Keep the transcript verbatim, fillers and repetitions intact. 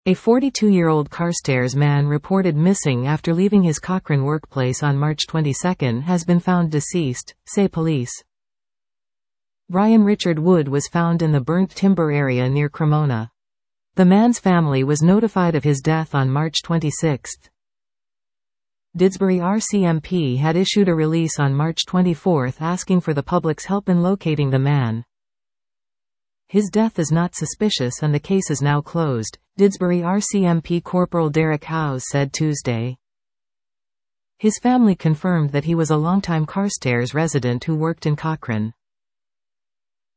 A forty-two-year-old Carstairs man reported missing after leaving his Cochrane workplace on March twenty-second has been found deceased, say police. Brian Richard Wood was found in the burnt timber area near Cremona. The man's family was notified of his death on March twenty-sixth. Didsbury R C M P had issued a release on March twenty-fourth asking for the public's help in locating the man. His death is not suspicious and the case is now closed, Didsbury R C M P Corporal Derek Howes said Tuesday. His family confirmed that he was a longtime Carstairs resident who worked in Cochrane.